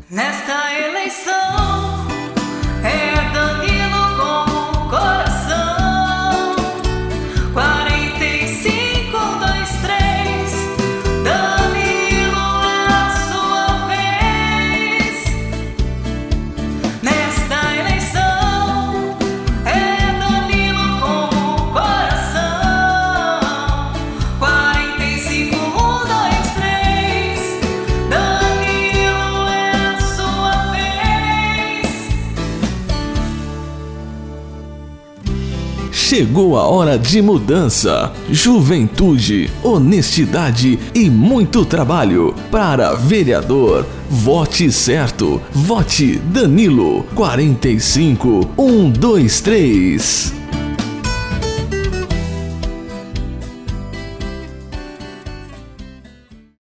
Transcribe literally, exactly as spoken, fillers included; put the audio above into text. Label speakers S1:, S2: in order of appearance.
S1: Nesta eleição é Danilo com o coração. Quarenta e cinco, dois, três. Danilo é a sua vez. Nesta eleição é Danilo com o coração. Quarenta e cinco, um, dois, três. Danilo é a sua vez.
S2: Chegou a hora de mudança, juventude, honestidade e muito trabalho. Para vereador, vote certo, vote Danilo. quarenta e cinco, um, dois, três.